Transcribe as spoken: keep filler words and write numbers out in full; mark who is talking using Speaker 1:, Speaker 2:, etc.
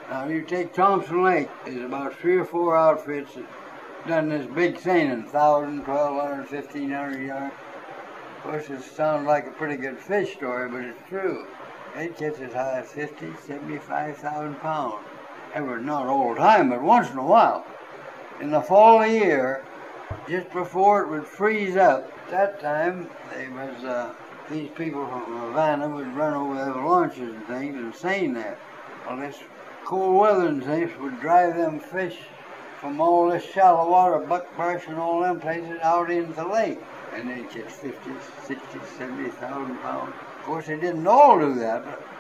Speaker 1: Now you take Thompson Lake, there's about three or four outfits that done this big seining, thousand, twelve hundred, fifteen hundred yards. Of course, it sounds like a pretty good fish story, but it's true. They catch as high as fifty, seventy-five thousand pounds. It was not all the time, but once in a while. In the fall of the year, just before it would freeze up, at that time, they was, uh, these people from Havana would run over their launches and things and seine there. Well, this cold weather and things would drive them fish from all this shallow water, buckbrush and all them places out into the lake. And they'd catch fifty, sixty, seventy thousand pounds. Of course, they didn't all do that, but